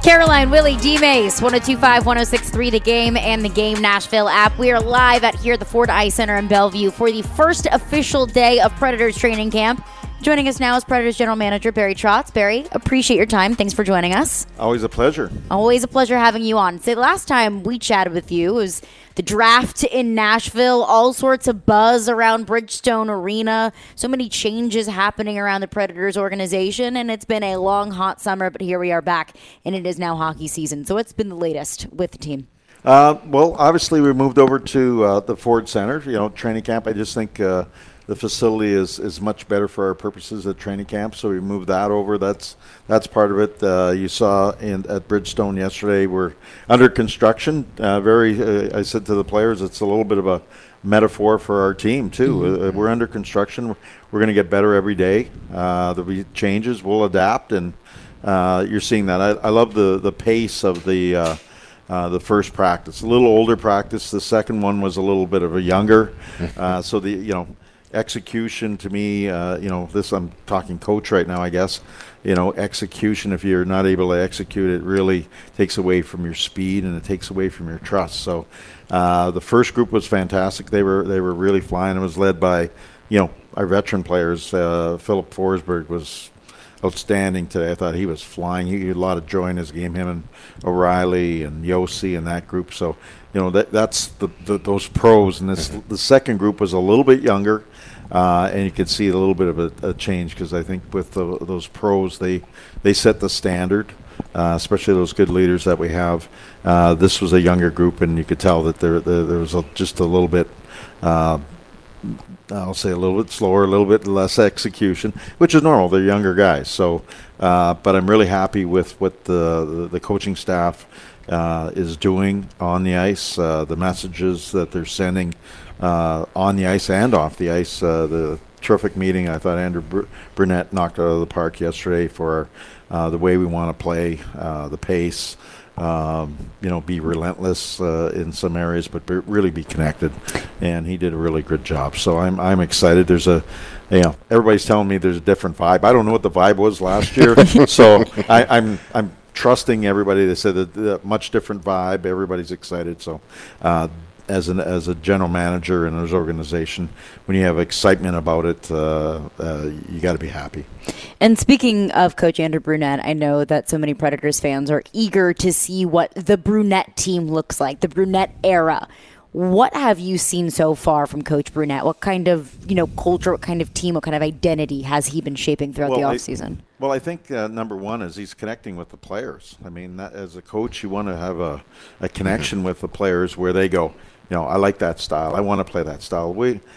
Caroline, Willie, D-Mace, 102.5, 106.3 The Game and the Game Nashville app. We are live at here at the Ford Ice Center in Bellevue for the first official day of Predators training camp. Joining us now is Predators General Manager Barry Trotz. Barry, appreciate your time. Thanks for joining us. Always a pleasure. Always a pleasure having you on. So the last time we chatted with you was the draft in Nashville, all sorts of buzz around Bridgestone Arena, so many changes happening around the Predators organization, and it's been a long, hot summer, but here we are back, and it is now hockey season. So what's been the latest with the team? Well, obviously we moved over to the Ford Center, training camp. I just think the facility is much better for our purposes at training camp, so we moved that over. That's part of it. You saw at Bridgestone yesterday, we're under construction. I said to the players, it's a little bit of a metaphor for our team too. Mm-hmm. We're under construction. We're going to get better every day. There'll be changes. We'll adapt, and you're seeing that. I love the pace of the first practice. A little older practice. The second one was a little bit of a younger. So execution to me, this I'm talking coach right now, I guess. Execution, if you're not able to execute, it really takes away from your speed and it takes away from your trust. So the first group was fantastic. They were really flying. It was led by, our veteran players. Philip Forsberg was outstanding today. I thought he was flying. He had a lot of joy in his game, him and O'Reilly and Yossi and that group. So, that's those pros. And the second group was a little bit younger. And you could see a little bit of a change because I think with those pros, they set the standard, especially those good leaders that we have. This was a younger group, and you could tell that there was just a little bit, I'll say a little bit slower, a little bit less execution, which is normal. They're younger guys. So, but I'm really happy with what the coaching staff is doing on the ice, the messages that they're sending on the ice and off the ice. The terrific meeting I thought Andrew Brunette knocked out of the park yesterday for the way we want to play, the pace, be relentless in some areas, but really be connected. And he did a really good job. So I'm excited. There's everybody's telling me there's a different vibe. I don't know what the vibe was last year, so I'm trusting everybody. They said that a much different vibe. Everybody's excited. So as a general manager in his organization, when you have excitement about it, you got to be happy. And speaking of Coach Andrew Brunette, I know that so many Predators fans are eager to see what the Brunette team looks like, the Brunette era. What have you seen so far from Coach Brunette? What kind of culture, what kind of team, what kind of identity has he been shaping throughout the offseason? I think number one is he's connecting with the players. I mean, as a coach, you want to have a connection with the players where they go, I like that style. I want to play that style.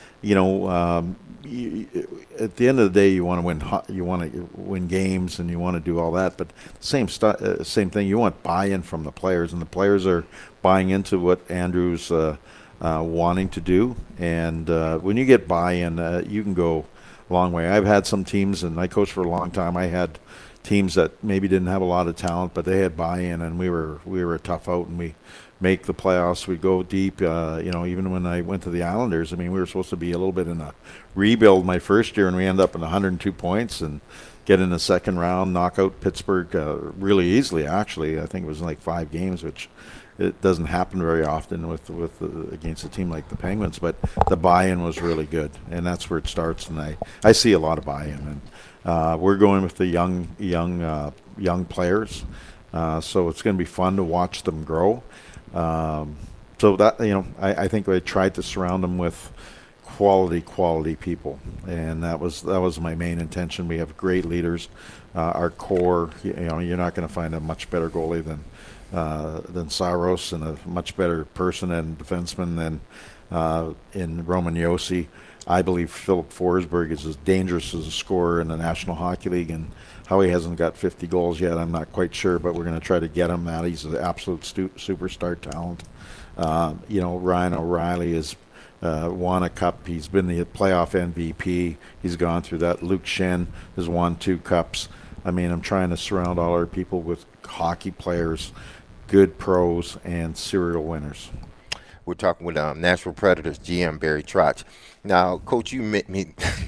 At the end of the day, you want to win games, and you want to do all that. But same thing. You want buy-in from the players, and the players are buying into what Andrew's wanting to do. And when you get buy-in, you can go a long way. I've had some teams, and I coached for a long time. I had teams that maybe didn't have a lot of talent, but they had buy-in, and we were a tough out, and we make the playoffs. We go deep. Even when I went to the Islanders, we were supposed to be a little bit in a rebuild my first year, and we end up in 102 points and get in the second round, knock out Pittsburgh really easily. Actually, I think it was like 5 games, which it doesn't happen very often with against a team like the Penguins. But the buy-in was really good, and that's where it starts. And I see a lot of buy-in, and we're going with the young players. So it's going to be fun to watch them grow. So that I think I tried to surround them with quality people, and that was my main intention. We have great leaders. Our core, you're not going to find a much better goalie than Saros, and a much better person and defenseman than in Roman Yossi. I believe Philip Forsberg is as dangerous as a scorer in the National Hockey League, and how he hasn't got 50 goals yet, I'm not quite sure, but we're going to try to get him that. He's an absolute superstar talent. Ryan O'Reilly has won a cup. He's been the playoff MVP. He's gone through that. Luke Shen has won 2 cups. I'm trying to surround all our people with hockey players, good pros, and serial winners. We're talking with Nashville Predators GM Barry Trotz. Now, Coach, you met me.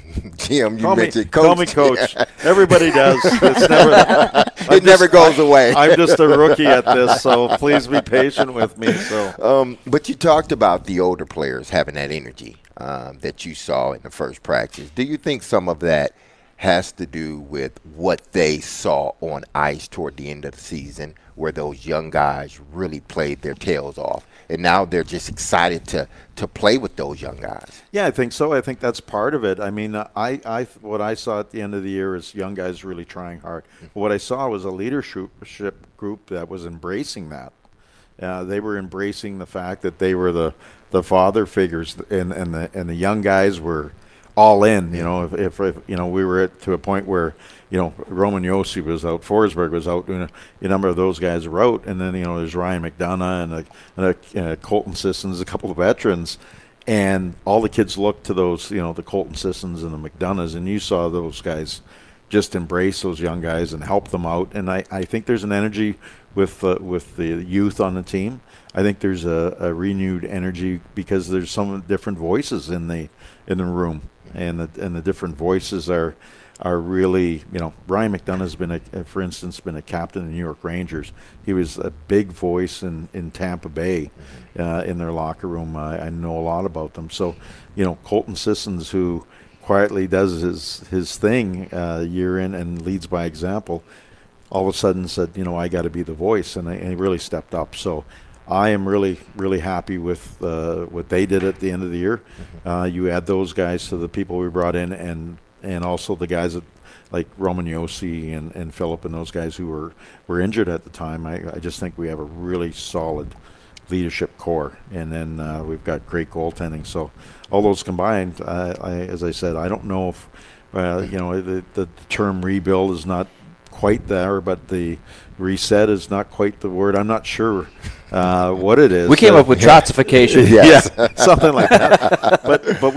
GM, you mentioned Coach. Call me Coach. Everybody does. It's never. It never goes away. I'm just a rookie at this, so please be patient with me. So, but you talked about the older players having that energy that you saw in the first practice. Do you think some of that has to do with what they saw on ice toward the end of the season, where those young guys really played their tails off, and now they're just excited to play with those young guys? Yeah, I think so. I think that's part of it. I mean, what I saw at the end of the year is young guys really trying hard. What I saw was a leadership group that was embracing that. They were embracing the fact that they were the father figures, and the young guys were all in. You know, if you know, we were to a point where, you know, Roman Josi was out, Forsberg was out, a number of those guys were out, and then, you know, there's Ryan McDonough and Colton Sissons, a couple of veterans, and all the kids looked to those, you know, the Colton Sissons and the McDonoughs, and you saw those guys just embrace those young guys and help them out. And I think there's an energy with the youth on the team. I think there's a renewed energy because there's some different voices in the room, and the different voices are really, you know, Ryan McDonough's been for instance, been a captain in the New York Rangers. He was a big voice in Tampa Bay, in their locker room. I know a lot about them. So, you know, Colton Sissons, who quietly does his thing year in and leads by example, all of a sudden said, you know, I got to be the voice, and he really stepped up. So I am really, really happy with what they did at the end of the year. You add those guys to the people we brought in, and also the guys that, like Roman Josi and Philip and those guys who were injured at the time. I just think we have a really solid leadership core, and then we've got great goaltending. So all those combined, as I said, I don't know if you know, the term rebuild is not quite there, but the reset is not quite the word. I'm not sure what it is. We came up with Trotzification. Yes. Yeah, something like that. But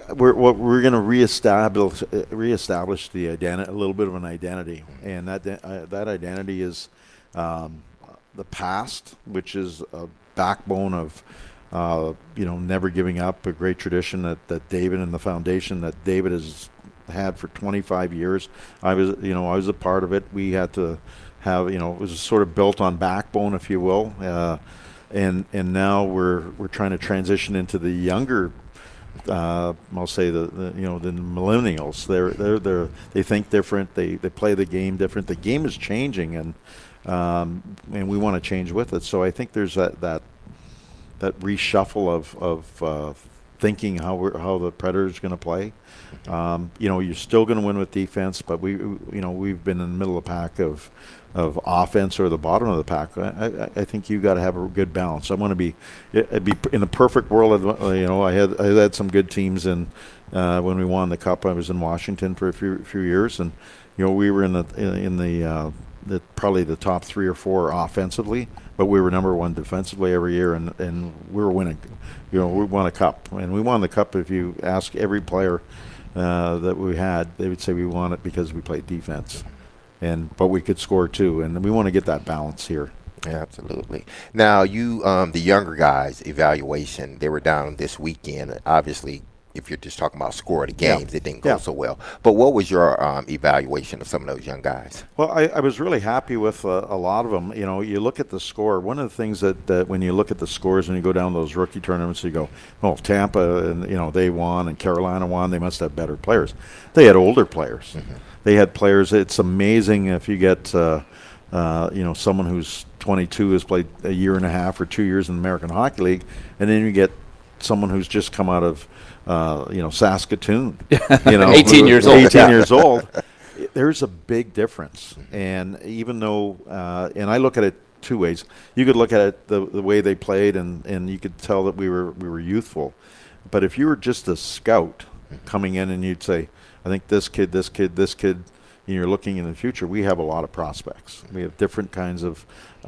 we're going to reestablish the identity, a little bit of an identity, and that identity is the past, which is a backbone of you know, never giving up, a great tradition that David and the foundation that David has had for 25 years. I was a part of it. We had to have, you know, it was sort of built on backbone, if you will, and now we're trying to transition into the younger, I'll say the you know, the millennials. They think different. They play the game different. The game is changing, and we want to change with it. So I think there's that reshuffle of thinking how the Predators going to play. You know, you're still going to win with defense, but we've been in the middle of the pack of offense, or the bottom of the pack. I think you got to have a good balance. I want to be in a perfect world. You know, I had some good teams when we won the Cup. I was in Washington for a few years, and you know, we were in the probably the top 3 or 4 offensively, but we were number 1 defensively every year, and we were winning. You know, we won a cup, and we won the cup. If you ask every player that we had, they would say we won it because we played defense, but we could score too, and we want to get that balance here. Yeah, absolutely. Now, you, the younger guys' evaluation, they were down this weekend. Obviously, if you're just talking about score of the games, it didn't go so well. But what was your evaluation of some of those young guys? Well, I was really happy with a lot of them. You know, you look at the score. One of the things that when you look at the scores and you go down those rookie tournaments, you go, oh, Tampa, and you know, they won, and Carolina won. They must have better players. They had older players. They had players. It's amazing if you get you know, someone who's 22 has played a year and a half or 2 years in the American Hockey League, and then you get someone who's just come out of you know, Saskatoon, you know, 18 years old. 18 years old. There's a big difference, and even though, and I look at it 2 ways. You could look at it the way they played, and you could tell that we were youthful. But if you were just a scout coming in, and you'd say, I think this kid, and you're looking in the future, we have a lot of prospects. We have different kinds of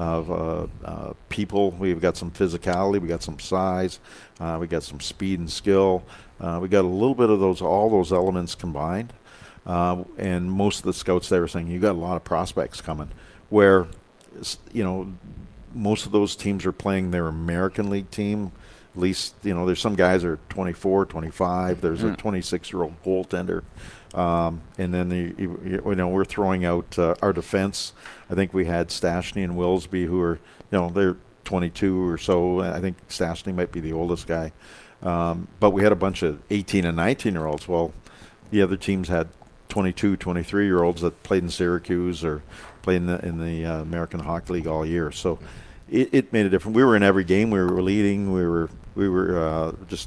people. We've got some physicality, we got some size, we got some speed and skill. We got a little bit of all those elements combined. And most of the scouts there were saying, you got a lot of prospects coming, where, you know, most of those teams are playing their American League team At least, there's some guys that are 24, 25. There's a 26-year-old goaltender. And then, we're throwing out our defense. I think we had Stastny and Wilsby who are, they're 22 or so. I think Stastny might be the oldest guy. But we had a bunch of 18 and 19-year-olds. Well, the other teams had 22, 23-year-olds that played in Syracuse or played in the American Hockey League all year. So it made a difference. We were in every game. We were leading. We were just,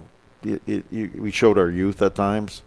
we showed our youth at times.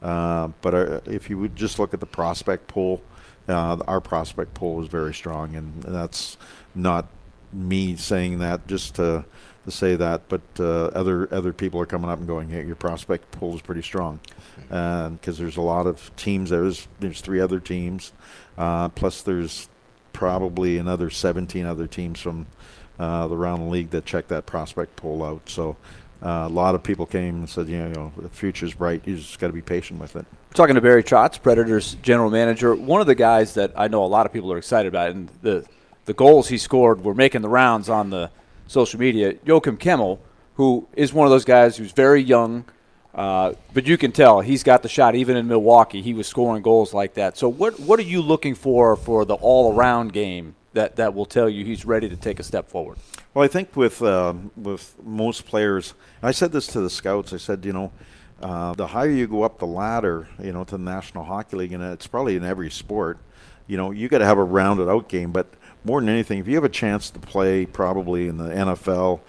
But if you would just look at the prospect pool, our prospect pool was very strong, and that's not me saying that just to say that, but other people are coming up and going, hey, your prospect pool is pretty strong, because there's a lot of teams. There's 3 other teams, plus there's probably another 17 other teams from around the league that check that prospect pool out. So a lot of people came and said, the future's bright. You just got to be patient with it. Talking to Barry Trotz, Predators general manager, one of the guys that I know a lot of people are excited about, and the goals he scored were making the rounds on the social media. Joakim Kemell, who is one of those guys who's very young, but you can tell he's got the shot. Even in Milwaukee, he was scoring goals like that. So what are you looking for the all-around game that will tell you he's ready to take a step forward? Well, I think with most players, I said this to the scouts. I said, the higher you go up the ladder, to the National Hockey League, and it's probably in every sport, you got to have a rounded out game. But more than anything, if you have a chance to play probably in the NFL,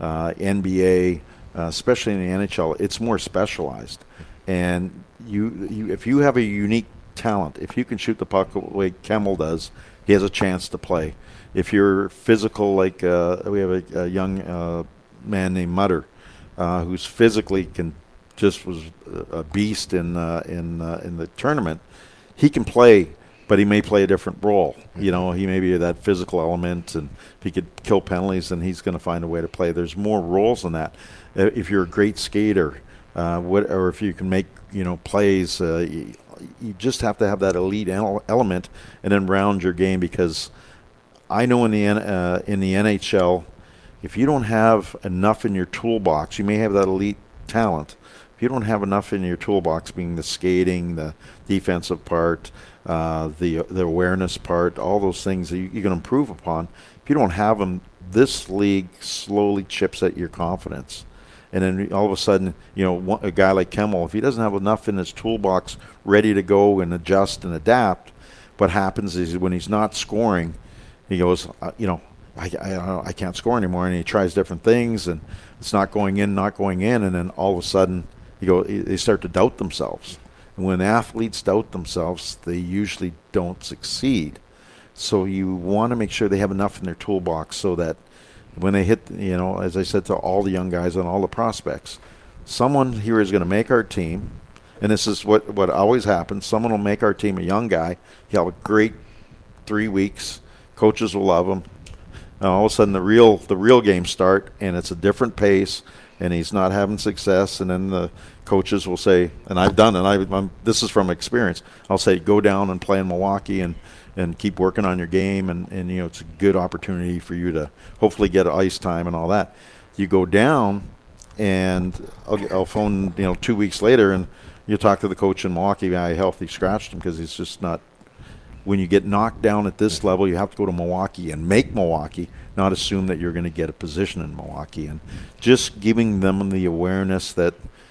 NBA, especially in the NHL, it's more specialized. And if you have a unique talent, if you can shoot the puck the way Kemell does, he has a chance to play. If you're physical, like we have a young man named Mutter, who's physically was a beast in the tournament, he can play, but he may play a different role. He may be that physical element, and if he could kill penalties, then he's going to find a way to play. There's more roles than that. If you're a great skater, or if you can make plays, you just have to have that elite element, and then round your game. Because I know in the NHL, if you don't have enough in your toolbox, you may have that elite talent. If you don't have enough in your toolbox, being the skating, the defensive part, the awareness part, all those things that you can improve upon, if you don't have them, this league slowly chips at your confidence. And then all of a sudden, a guy like Kemell, if he doesn't have enough in his toolbox ready to go and adjust and adapt, what happens is when he's not scoring, he goes, I can't score anymore, and he tries different things, and it's not going in, and then all of a sudden, they start to doubt themselves. And when athletes doubt themselves, they usually don't succeed. So you want to make sure they have enough in their toolbox so that when they hit, as I said to all the young guys and all the prospects, someone here is going to make our team, and this is what always happens. Someone will make our team a young guy. He'll have a great 3 weeks. Coaches will love him. And all of a sudden, the real games start, and it's a different pace, and he's not having success. And then the coaches will say, and I've done it. This is from experience. I'll say, go down and play in Milwaukee and keep working on your game, and it's a good opportunity for you to hopefully get ice time and all that. You go down, and I'll phone 2 weeks later, and you talk to the coach in Milwaukee. I healthy scratched him because he's just not. When you get knocked down at this level, you have to go to Milwaukee and make Milwaukee, not assume that you're going to get a position in Milwaukee. And just giving them the awareness that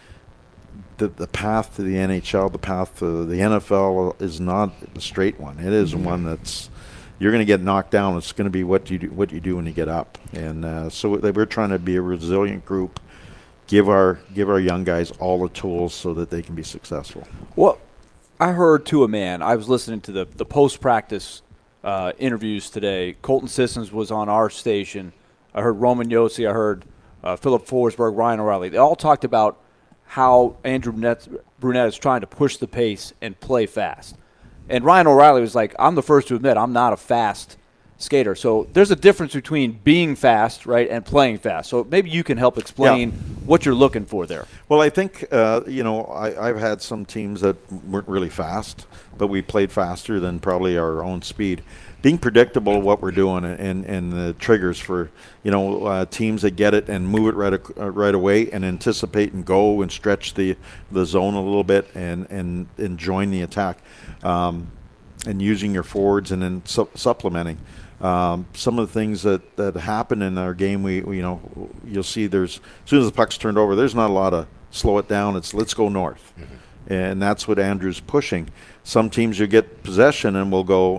the path to the NHL, the path to the NFL is not a straight one. It is one that's you're going to get knocked down. It's going to be what you do when you get up. And so we're trying to be a resilient group, give our young guys all the tools so that they can be successful. Well, I heard to a man. I was listening to the post-practice interviews today. Colton Sissons was on our station. I heard Roman Josi. I heard Philip Forsberg, Ryan O'Reilly. They all talked about how Andrew Brunette is trying to push the pace and play fast. And Ryan O'Reilly was like, I'm the first to admit I'm not a fast skater. So there's a difference between being fast, right, and playing fast. So maybe you can help explain what you're looking for there. Well, I think, I've had some teams that weren't really fast, but we played faster than probably our own speed. Being predictable what we're doing and the triggers for, teams that get it and move it right away and anticipate and go and stretch the zone a little bit and join the attack, and using your forwards and then supplementing. Some of the things that happen in our game, you'll see as soon as the puck's turned over, there's not a lot of slow it down. It's let's go north. Mm-hmm. And that's what Andrew's pushing. Some teams you get possession and we'll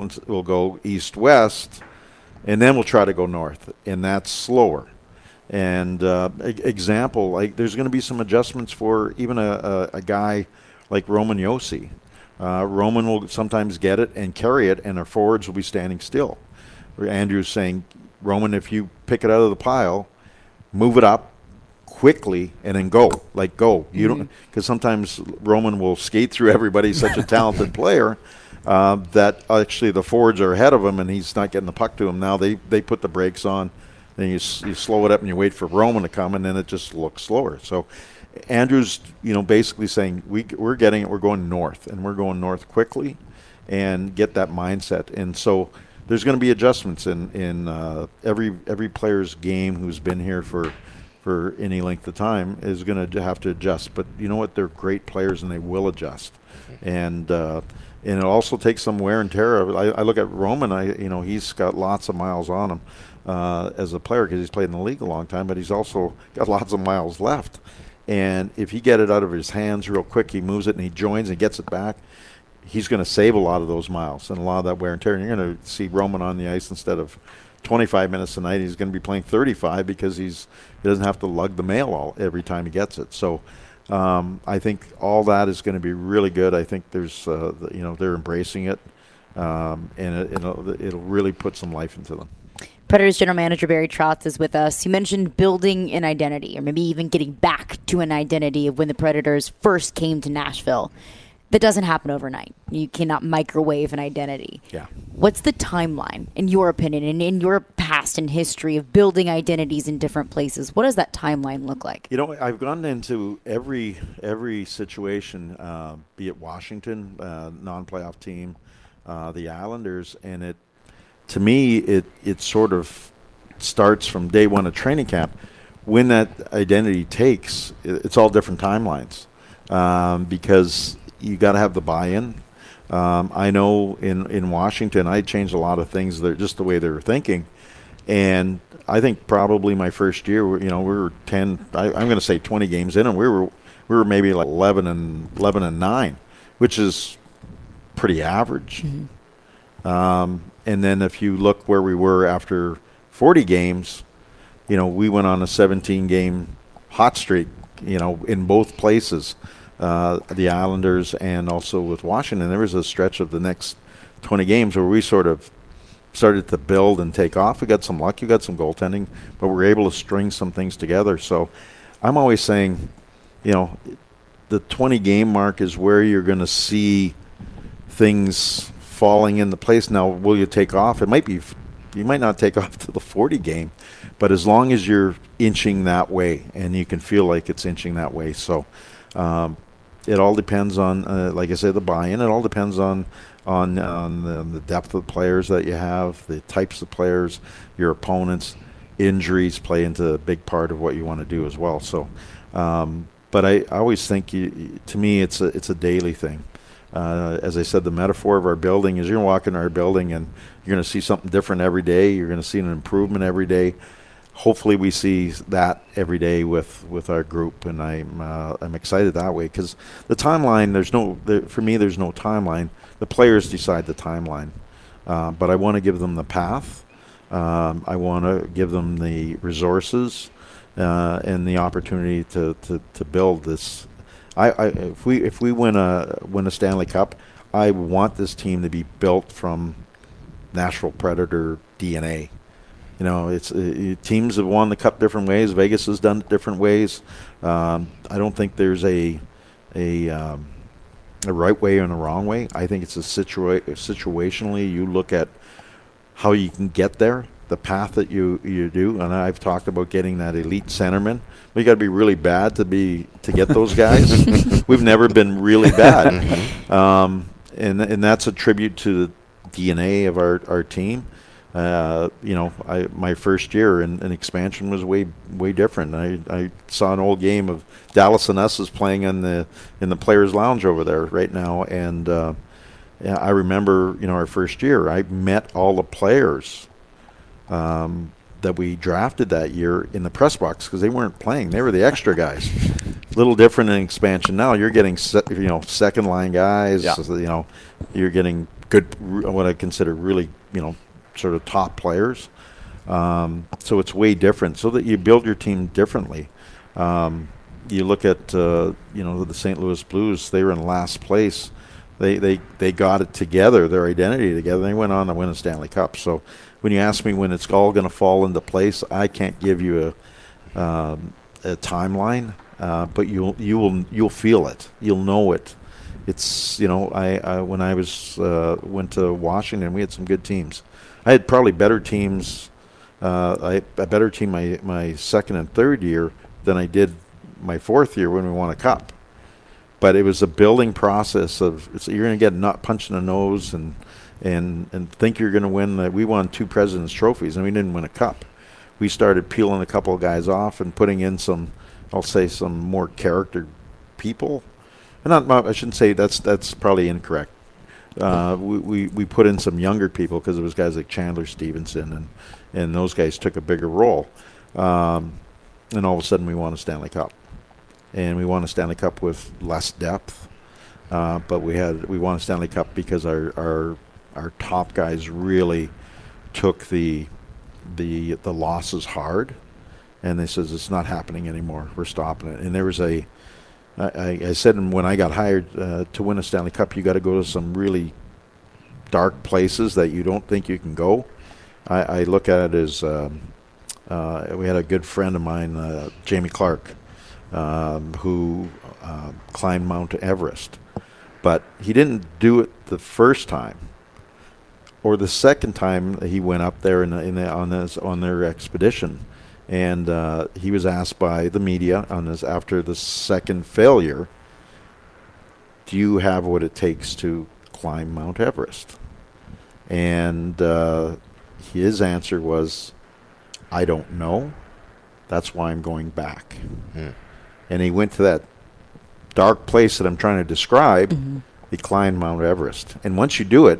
go east-west, and then we'll try to go north, and that's slower. And example, like there's going to be some adjustments for even a guy like Roman Josi. Roman will sometimes get it and carry it, and our forwards will be standing still. Andrew's saying, Roman, if you pick it out of the pile, move it up quickly and then go. You don't, because sometimes Roman will skate through everybody. He's such a talented player that actually the forwards are ahead of him and he's not getting the puck to him. Now they put the brakes on, then you slow it up and you wait for Roman to come, and then it just looks slower. So Andrew's basically saying we're getting it. We're going north, and we're going north quickly, and get that mindset. And so there's going to be adjustments in every player's game who's been here for any length of time is going to have to adjust. But you know what? They're great players, and they will adjust. And it also takes some wear and tear. I look at Roman. He's got lots of miles on him as a player because he's played in the league a long time. But he's also got lots of miles left. And if he get it out of his hands real quick, he moves it and he joins and gets it back. He's going to save a lot of those miles and a lot of that wear and tear. And you're going to see Roman on the ice instead of 25 minutes a night. He's going to be playing 35 because he doesn't have to lug the mail every time he gets it. So I think all that is going to be really good. I think there's, they're embracing it, and it'll really put some life into them. Predators General Manager Barry Trotz is with us. You mentioned building an identity, or maybe even getting back to an identity of when the Predators first came to Nashville. That doesn't happen overnight. You cannot microwave an identity. Yeah. What's the timeline, in your opinion, and in your past and history of building identities in different places? What does that timeline look like? I've gone into every situation, be it Washington, non-playoff team, the Islanders, and to me, it sort of starts from day one of training camp. When that identity takes, it's all different timelines, because you got to have the buy-in. I know in Washington, I changed a lot of things, just the way they were thinking. And I think probably my first year, we were 10. I'm going to say 20 games in, and we were maybe like 11 and 9, which is pretty average. Mm-hmm. And then if you look where we were after 40 games, we went on a 17-game hot streak, in both places. The Islanders and also with Washington. There was a stretch of the next 20 games where we sort of started to build and take off. We got some luck, you got some goaltending, but we were able to string some things together. So I'm always saying, the 20-game mark is where you're going to see things falling into place. Now, will you take off? You might not take off to the 40 game, but as long as you're inching that way, and you can feel like it's inching that way. So it all depends on, like I said, the buy-in. It all depends on the depth of the players that you have, the types of players, your opponents. Injuries play into a big part of what you want to do as well. So, but I always think, to me, it's a daily thing. As I said, the metaphor of our building is you're going to walk in our building and you're going to see something different every day. You're going to see an improvement every day. Hopefully we see that every day with our group, and I'm excited that way, because the timeline, for me there's no timeline. The players decide the timeline, but I want to give them the path. I want to give them the resources and the opportunity to build this. If we win a Stanley Cup, I want this team to be built from Nashville Predator DNA. It's teams have won the Cup different ways. Vegas has done it different ways. I don't think there's a right way and a wrong way. I think it's situationally. You look at how you can get there, the path that you do, and I've talked about getting that elite centerman. We got to be really bad to get those guys. We've never been really bad, and that's a tribute to the DNA of our team. My first year in expansion was way different. I saw an old game of Dallas and us is playing in the Players Lounge over there right now, and I remember our first year. I met all the players that we drafted that year in the press box because they weren't playing; they were the extra guys. Little different in expansion now. You're getting second line guys. Yeah. You're getting good, what I consider really sort of top players. So it's way different. So that you build your team differently. You look at the St. Louis Blues. They were in last place. They got it together, their identity together. They went on to win a Stanley Cup. So when you ask me when it's all going to fall into place, I can't give you a timeline. But you'll feel it. You'll know it. It's I when I went to Washington, we had some good teams. I had probably better teams. A better team my second and third year than I did my fourth year when we won a cup. But it was a building process of you're going to get punched in the nose and think you're going to win. We won 2 President's Trophies and we didn't win a cup. We started peeling a couple of guys off and putting in some more character people. And I shouldn't say that's probably incorrect. We put in some younger people because it was guys like Chandler Stevenson and those guys took a bigger role. And all of a sudden we won a Stanley Cup. And we won a Stanley Cup with less depth. But we won a Stanley Cup because our top guys really took the losses hard. And they says, it's not happening anymore. We're stopping it. And there was I said when I got hired to win a Stanley Cup, you got to go to some really dark places that you don't think you can go. I look at it as we had a good friend of mine, Jamie Clark, who climbed Mount Everest, but he didn't do it the first time or the second time he went up there on their expedition. And he was asked by the media after the second failure, do you have what it takes to climb Mount Everest? And his answer was, I don't know. That's why I'm going back. Mm. And he went to that dark place that I'm trying to describe. Mm-hmm. He climbed Mount Everest. And once you do it,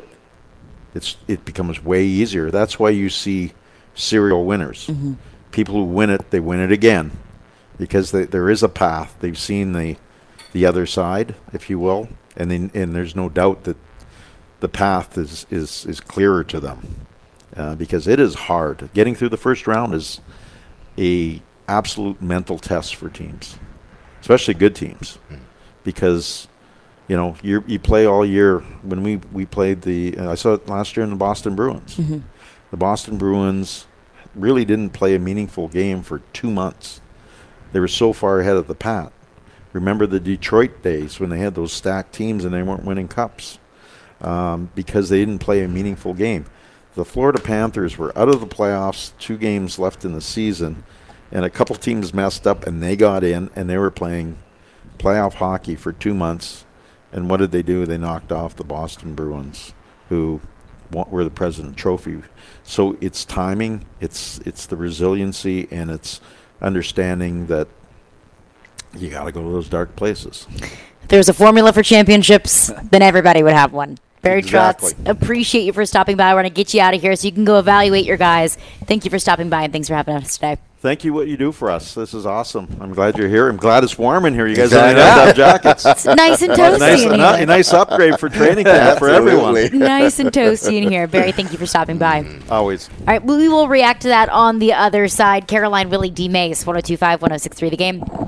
it becomes way easier. That's why you see serial winners. Mm-hmm. People who win it, they win it again because there is a path. They've seen the other side, if you will, and there's no doubt that the path is clearer to them because it is hard. Getting through the first round is a absolute mental test for teams, especially good teams, because you play all year. When we played I saw it last year in the Boston Bruins. Mm-hmm. The Boston Bruins really didn't play a meaningful game for 2 months. They were so far ahead of the pack. Remember the Detroit days when they had those stacked teams and they weren't winning cups because they didn't play a meaningful game. The Florida Panthers were out of the playoffs, 2 games left in the season, and a couple teams messed up and they got in and they were playing playoff hockey for 2 months. And what did they do? They knocked off the Boston Bruins, who were the President Trophy. So it's timing, it's the resiliency, and it's understanding that you got to go to those dark places. If there's a formula for championships, then everybody would have one. Barry Exactly. Trotz, appreciate you for stopping by. We're going to get you out of here so you can go evaluate your guys. Thank you for stopping by, and thanks for having us today. Thank you what you do for us. This is awesome. I'm glad you're here. I'm glad it's warm in here. You guys have jackets. It's nice and toasty in here. A nice upgrade for training camp for everyone. Nice and toasty in here. Barry, thank you for stopping by. Always. All right, we will react to that on the other side. Caroline Willie D. Mace, 102.5, 106.3 The Game.